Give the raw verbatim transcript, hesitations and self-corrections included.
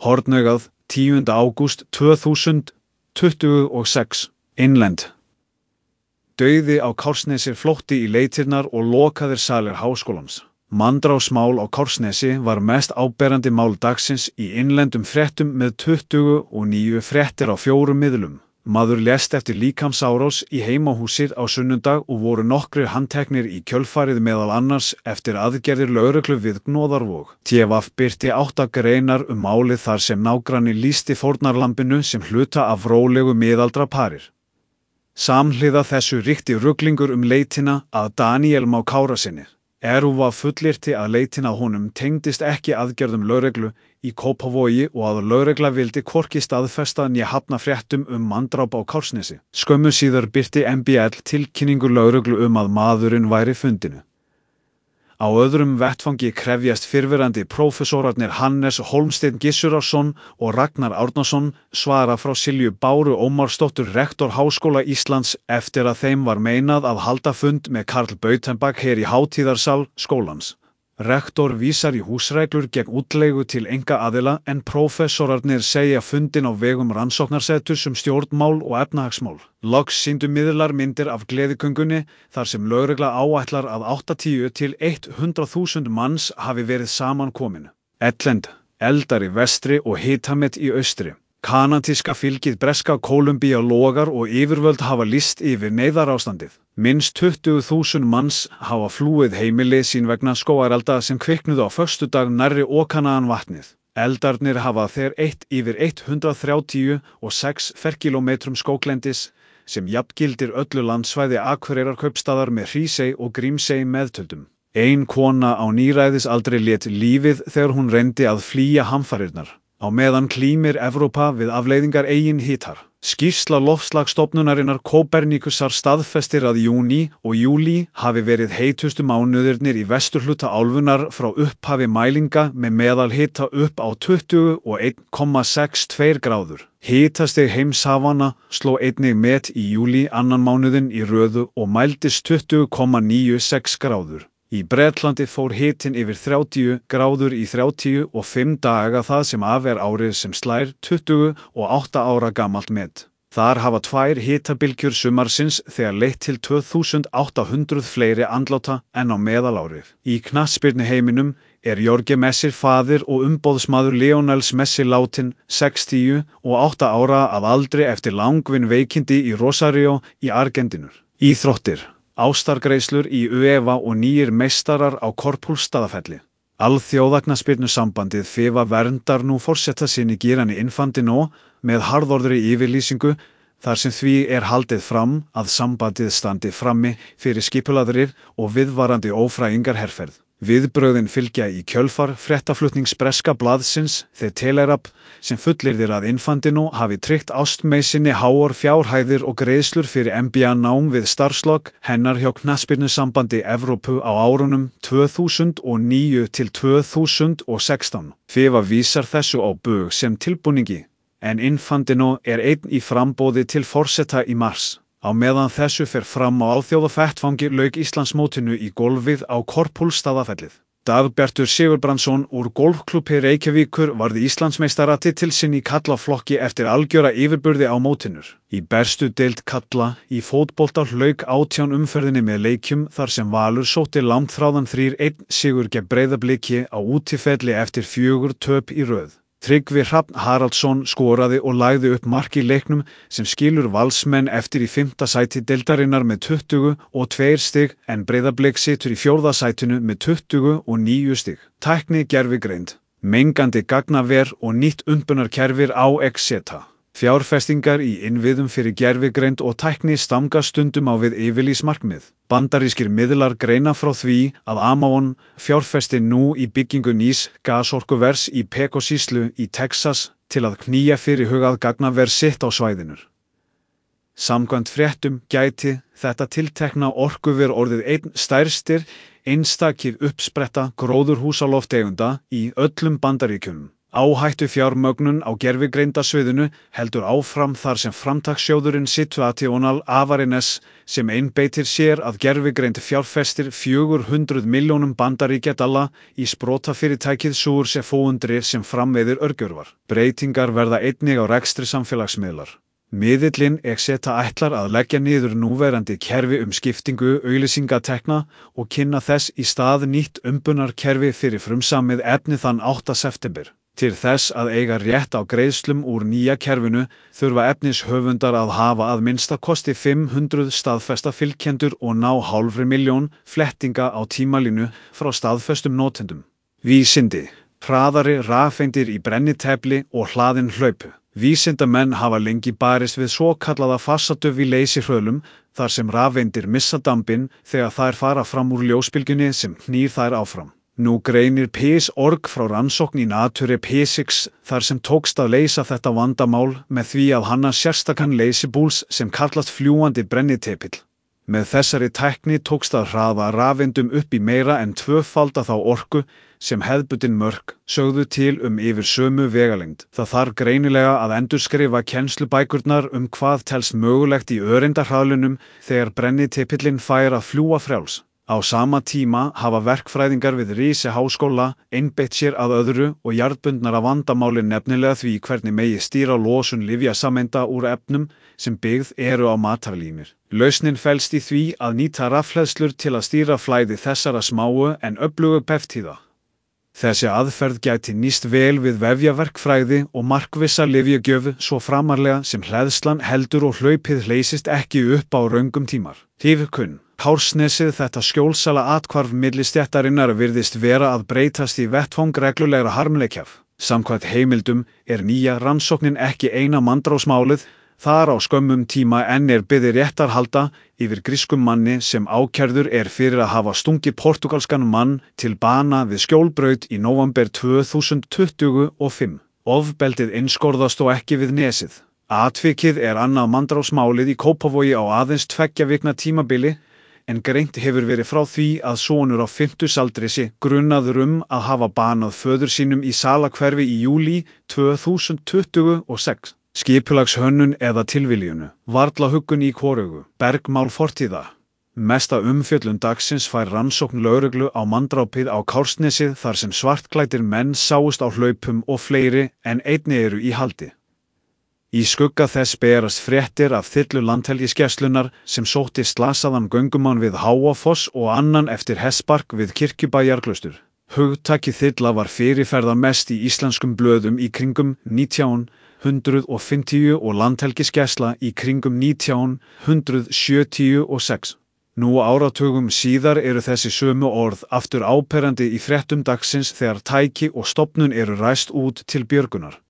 Hornaugað, tíunda ágúst tvö þúsund tuttugu og sex. Innlend. Dauði á Kársnesi, flótti í leitirnar og lokaðir salir háskólans. Manndrápsmál á Kársnesi var mest áberandi mál dagsins í innlendum fréttum með tuttugu og níu fréttir á fjórum miðlum. Maður lést eftir líkamsárás í heimahúsið á sunnudag og voru nokkrir handteknir í kjölfarið, meðal annars eftir aðgerðir lögreglu við Gnóðarvog. T V birti átta greinar um málið þar sem nágranni lýsti fórnarlambinu sem hluta af rólegu miðaldra parir. Samhliða þessu ríkti ruglingur um leitina að Daníel Má Kárasyni. RÚV fullyrti að leitin að honum tengdist ekki aðgerðum lögreglu í Kópavogi og að lögregla vildi hvorki staðfesta né hafna fréttum um manndráp á Kársnesi. Skömmu síðar birti M B L tilkynningu lögreglu um að maðurinn væri fundinu. Á öðrum vettfangi krefjast fyrrverandi prófessorarnir Hannes Hólmsteinn Gissurason og Ragnar Árnason svara frá Silju Báru Ómarsdóttur, rektor Háskóla Íslands, eftir að þeim var meinað að halda fund með Karl Bautenbach hér í hátíðarsal skólans. Rektor vísar í húsreglur gegn útleigu til einkaaðila en prófessorarnir segja fundin á vegum rannsóknarseturs um stjórnmál og efnahagsmál. Loks sýndu miðlar myndir af gleðigöngunni þar sem lögregla áætlar að áttatíu til hundrað þúsund manns hafi verið saman komin. Ellend, eldar í vestri og hitamet í austri. Kanadíska fylgið breska Kólumbía logar og yfirvöld hafa lýst yfir neyðarástandið. Minnst tuttugu þúsund manns hafa flúið heimili sín vegna skógarelda sem kviknuðu á föstudag nærri Okanagan vatnið. Eldarnir hafa þeir eitt yfir hundrað þrjátíu og sex ferkílómetrum skóglendis sem jafngildir öllu landsvæði Akureyrarkaupstaðar með Hrísey og Grímsey meðtöldum. Ein kona á níræðisaldri lét lífið þegar hún reyndi að flýja hamfarirnar. Á meðan klímir Evrópa við afleiðingar eigin hitar. Skýrsla loftslagsstofnunarinnar Kópernikusar staðfestir að júní og júlí hafi verið heitustu mánuðirnir í vesturhluta álfunnar frá upphafi mælinga með meðalhita upp á tuttugu og einn komma sextíu og tvær gráður. Hitastig heimshafanna sló einnig met í júlí annan mánuðinn í röðu og mældist tuttugu komma níutíu og sex gráður. Í Bretlandi fór hitinn yfir þrjátíu gráður í þrjátíu og fimm daga, það sem af er árið sem slær tuttugu og átta ára gamalt met. Þar hafa tvær hitabylgjur sumarsins þegar leitt til tvö þúsund átta hundruð fleiri andláta en á meðalárið. Í knattspyrnuheiminum er Jorge Messi faðir og umboðsmaður Lionels Messi látinn, sextíu og átta ára að aldri eftir langvinn veikindi í Rosario í Argentínu. Íþróttir. Ástargreiðslur í UEFA og nýjir meistarar á Korpúlfsstaðafelli. Alþjóðaknattspyrnusambandið FIFA verndar nú forseta sinn Gianni Infantino með harðorðri yfirlýsingu þar sem því er haldið fram að sambandið standi frammi fyrir skipulagðri og viðvarandi ófrægingarherferð. Viðbrögðin fylgja í kjölfar fréttaflutnings breska blaðsins The Telegraph sem fullyrðir að Infantino hafi tryggt ástmey sinni háar fjárhæðir og greiðslur fyrir M B A-nám við starfslok hennar hjá Knattspyrnusambandi Evrópu á árunum tvö þúsund og níu til tvö þúsund og sextán. FIFA vísar þessu á bug sem tilbúningi, en Infantino er einn í framboði til forseta í mars. Á meðan þessu fer fram á alþjóðavettvangi lauk Íslandsmótinu í golfið á Korpúlfsstaðafellið. Dagbjartur Sigurbrandsson úr Golfklúbbi Reykjavíkur varð Íslandsmeistari til sinn í karlaflokki eftir algjöra yfirburði á mótinur. Í bestu deild karla í fótbolta lauk átján umferðinni með leikjum þar sem Valur sótti langþráðan þrjú eitt sigur gegn Breiðabliki á útivelli eftir fjögur töp í röð. Tryggvi Hrafn Haraldsson skoraði og lagði upp mark í leiknum sem skilur Valsmenn eftir í fimmta sæti deildarinnar með tuttugu og tvö stig en Breiðablik situr í fjórða sætinu með tuttugu og níu stig. Tækni gervigreind, mengandi gagnaver og nýtt umbunarkerfir á Exeta. Fjárfestingar í innviðum fyrir gervigreind og tækni stanga stundum á við yfirlýst markmið. Bandarískir miðlar greina frá því að Amazon fjárfesti nú í byggingu nýs gasorkuvers í Pecosíslu í Texas til að knýja fyrirhugað gagnaver sitt á svæðinu. Samkvæmt fréttum gæti þetta tiltekna orkuver orðið einn stærstir einstakir uppspretta gróðurhúsaloftegunda í öllum Bandaríkjunum. Áhættu fjármögnun á gervigreindasviðinu heldur áfram þar sem framtakssjóðurinn Situational Awareness sem einbeitir sér að gervigreind fjárfestir fjögur hundruð milljónum bandaríkjadala í sprotafyrirtækið Source Foundry sem framleiðir örgjörvar. Breytingar verða einnig á rekstri samfélagsmiðlar. Miðillinn Exeta ætlar að leggja niður núverandi kerfi um skiptingu auglýsingatekna og kynna þess í stað nýtt umbunarkerfi fyrir frumsamið efni þann áttunda september. Til þess að eiga rétt á greiðslum úr nýja kerfinu þurfa efnishöfundar að hafa að minnsta kosti fimm hundruð staðfesta fylgjendur og ná hálfri milljón flettinga á tímalínu frá staðfestum notendum. Vísindi, hraðari rafeindir í brennitefli og hlaðin hlaupu. Vísindamenn hafa lengi barist við svokallaða fasatöf í leysihröðlum þar sem rafeindir missa dampinn þegar þær fara fram úr ljósbylgjunni sem knýr þær áfram. Nú greinir P I S org frá rannsókn í Nature Physics þar sem tókst að leysa þetta vandamál með því að hanna sérstakan leysibúls sem kallast fljúgandi brennitepill. Með þessari tækni tókst að hraða rafeindum upp í meira en tvöfalda þá orku sem hefðbundin mörk sögðu til um yfir sömu vegalengd. Það þarf greinilega að endurskrifa kennslubækurnar um hvað telst mögulegt í öreindarhraðlunum þegar brennitepillinn fær að fljúga frjáls. Á sama tíma hafa verkfræðingar við Rise háskóla einbeitt sér að öðru og jarðbundnara vandamáli nefnilega því hvernig megi stýra losun lyfjasameinda úr efnum sem byggð eru á matarlímir. Lausnin felst í því að nýta rafhleðslur til að stýra flæði þessara smáu en öflugu peptíða. Þessi aðferð gæti nýst vel við vefjaverkfræði og markvissa lyfjagjöf svo framarlega sem hleðslan heldur og hlaupið leysist ekki upp á röngum tímar. Tífkunn. Kársnesið þetta skjólsala athvarf milli stéttarinnar virðist vera að breytast í vettvang reglulegra harmleikjaf. Samkvæmt heimildum er nýja rannsóknin ekki eina manndrápsmálið, þar á skömmum tíma enn er beðið réttarhalda yfir grískum manni sem ákærður er fyrir að hafa stungið portúgalskan mann til bana við Skjólbraut í nóvember tvö þúsund tuttugu og fimm. Ofbeldið einskorðast þó ekki við nesið. Atvikið er annað manndrápsmálið í Kópavogi á aðeins tveggja vikna tímabili, en greint hefur verið frá því að sonur á fimmtugsaldri sé grunaður um að hafa banað föður sínum í Salahverfi í júlí tvö þúsund tuttugu og sex. Skipulagshönnun eða tilviljunu, varla huggun í hvorugu, bergmál fortíða. Mesta umfjöllun dagsins fær rannsókn lögreglu á manndrápið á Kársnesið þar sem svartklæddir menn sáust á hlaupum og fleiri en einni eru í haldi. Í skugga þess berast fréttir af þyrlu Landhelgisgæslunnar sem sótti slasaðan göngumann við Háafoss og annan eftir hestspark við Kirkjubæjarklaustur. Hugtakið þyrla var fyrirferðarmest í íslenskum blöðum í kringum nítján hundruð fimmtíu og Landhelgisgæsla í kringum nítján hundruð sjötíu og sex. Nú áratugum síðar eru þessi sömu orð aftur áberandi í fréttum dagsins þegar tæki og stofnun eru ræst út til björgunar.